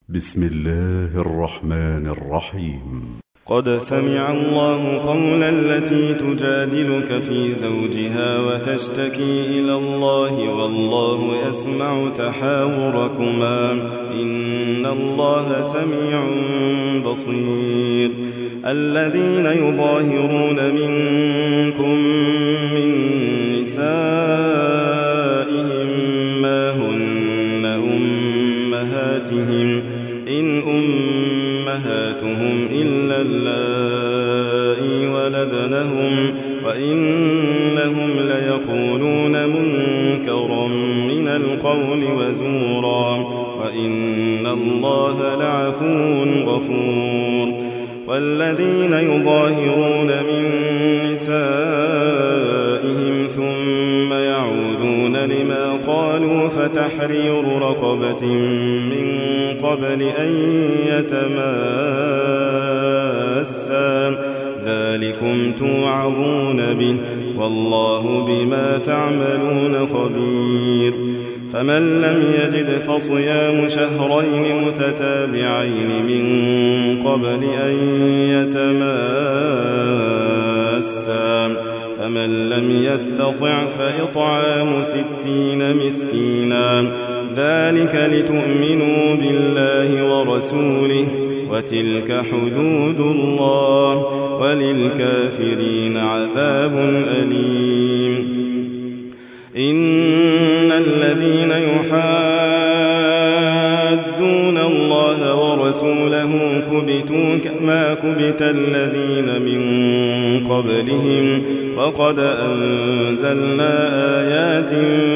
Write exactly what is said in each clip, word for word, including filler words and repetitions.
بسم الله الرحمن الرحيم. قد سمع الله قول التي تجادلك في زوجها وتشتكي إلى الله والله يسمع تحاوركما إن الله سميع بصير. الذين يظاهرون منكم من نسائهم ما هن أمهاتهم إن أمهاتهم إلا اللائي ولدنهم وإنهم ليقولون منكرا من القول وزورا وإن الله لعفو غفور. والذين يظاهرون من نسائهم ثم يعودون لما قالوا فتحرير رقبة من قبل أن يتماسا ذلكم توعظون به والله بما تعملون خبير. فمن لم يجد فصيام شهرين متتابعين من قبل أن يتماسا فمن لم يستطع فإطعام ستين مسكينا ذلك لتؤمنوا بالله ورسوله وتلك حدود الله وللكافرين عذاب أليم. إن الذين يحادون الله ورسوله كبتوا كما كبت الذين من قبلهم وقد أنزلنا آيات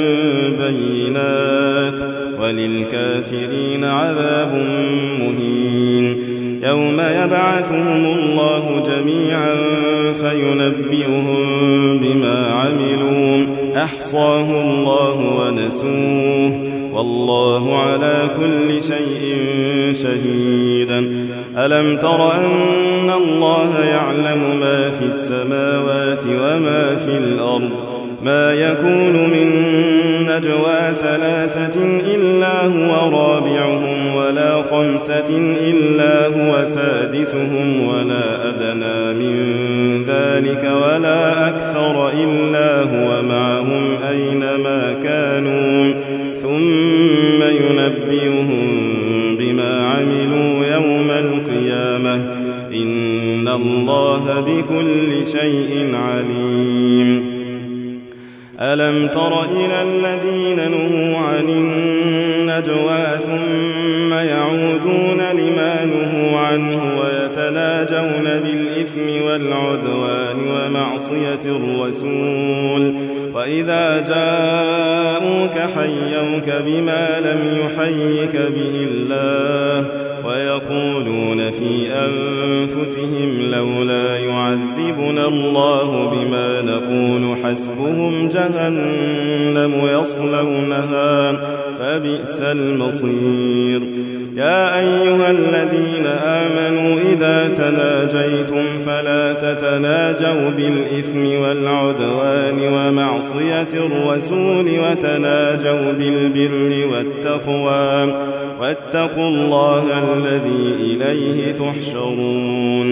بينات وللكافرين عذاب مهين. يوم يبعثهم الله جميعا فينبئهم بما عملوا أحصاه الله ونسوه والله على كل شيء شهيد. ألم تر أن الله يعلم ما في السماوات وما في الأرض ما يكون من نجوى ثلاثة إلا هو رابعهم ولا خمسة إلا هو سادسهم ولا أدنى من ذلك ولا أكثر إلا هو معهم أينما كانوا ثم ينبئهم بما عملوا يوم القيامة إن الله بكل شيء عليم. ألم تر إلى الذين نهوا عن النجوى ثم يعودون لما نهوا عنه ويتناجون بالإثم والعدوان ومعصية الرسول وإذا جاءوك حيوك بما لم يحيك به الله ويقولون في أنفسهم لولا يعذبنا الله بما نقول حسبهم جهنم يصلونها فبئس المصير. يا أيها الذين آمنوا إذا تناجيتم فلا تتناجوا بالإثم والعدوان ومعصية الرسول وتناجوا بالبر والتقوى واتقوا الله الذي إليه تحشرون.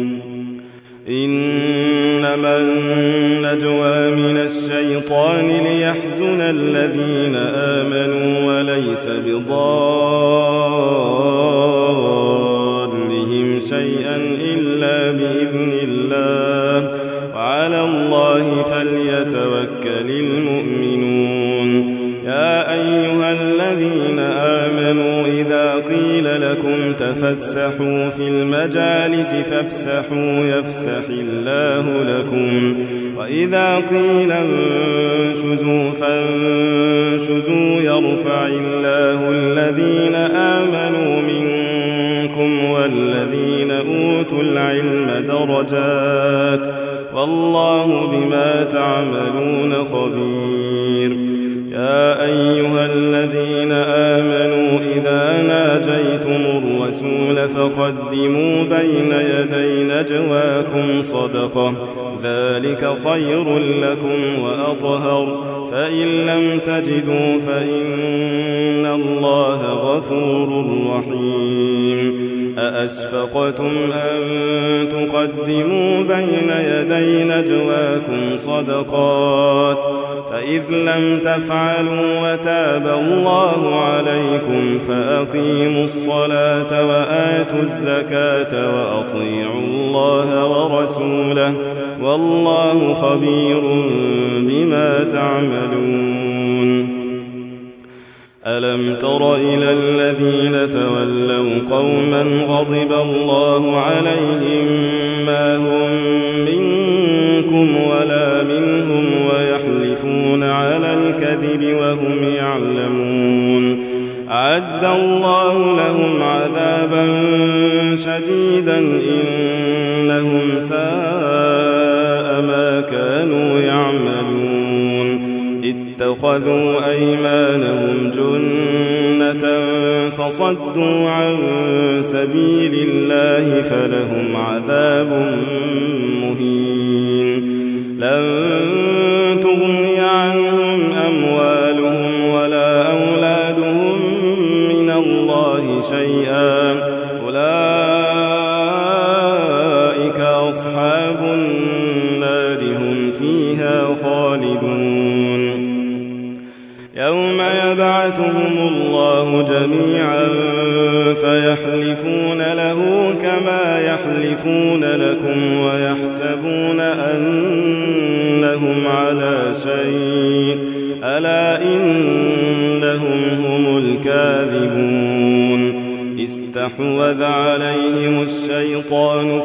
إنما النجوى من الشيطان ليحزن الذين آمنوا وليس بضارهم شيئا إلا بإذن الله وعلى الله فليتوكل المؤمنون. يا أيها الذين آمنوا إذا قيل لكم تفسحوا في المجالس فافسحوا يفسح الله لكم وإذا قيل انشزوا فانشزوا يرفع الله الذين آمنوا منكم والذين أوتوا العلم درجات والله بما تعملون خبير. يا أيها الذين آمنوا إذا ناجيتم ناجيتم الرسول فقدموا بين يدي نجواكم صدقة ذلك خير لكم وأطهر فإن لم تجدوا فإن الله غفور رحيم أأشفقتم أن تقدموا بين يدي نجواكم صدقات فإذ لم تفعلوا وتاب الله عليكم فأقيموا الصلاة وآتوا الزكاة وأطيعوا الله ورسوله والله خبير بما تعملون. ألم تر إلى الذين تولوا قوما غضب الله عليهم ما هم منكم ولا منهم ويحلفون على الكذب وهم يعلمون أعد الله لهم عذابا شديدا إنهم ساء ما كانوا يعملون اتخذوا أيمانهم جنة فصدوا عن سبيل الله فلهم عذاب مهين لن تغني عنهم أموالهم ولا أولادهم من الله شيئا أولئك أصحاب النار هم فيها خالدون. يوم يبعثهم الله جميعا فيحلفون له كما يحلفون لكم ويحسبون أنهم على شيء ألا إنهم هم الكاذبون. استحوذ عليهم الشيطان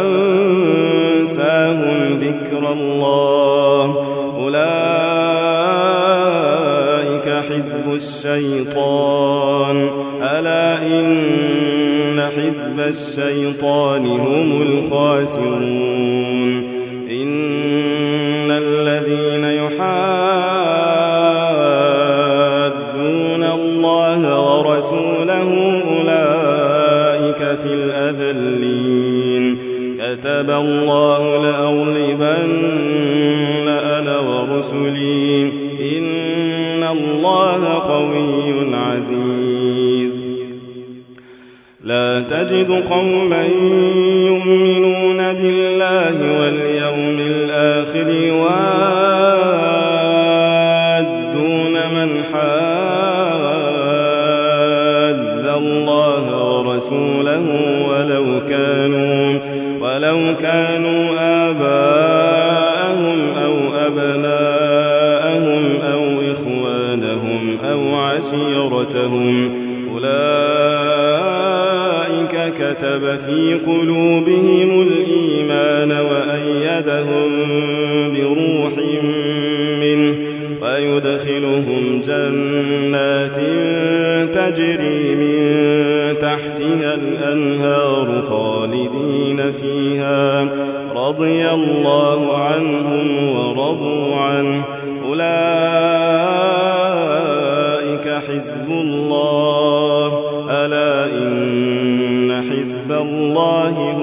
فأنساهم ذكر الله أولئك حزب الشيطان ألا إن حزب الشيطان هم الخاسرون. إن الذين يحادون الله ورسوله أولئك في الأذلين كتب الله لأغلبن أنا ورسلي إن الله قوي عزيز. لا تجد قوما يؤمنون بالله واليوم الآخر يوادون من حاد الله ورسوله ولو كانوا ولو كانوا آباءهم أو أبناءهم أو إخوانهم أو عشيرتهم أولئك كتب في قلوبهم الإيمان وأيدهم بروح منه ويدخلهم جنات تجري من تحتها الأنهار خالدين فيها رضي الله عنهم ورضوا عنه أولئك حزب الله ألا إن حزب الله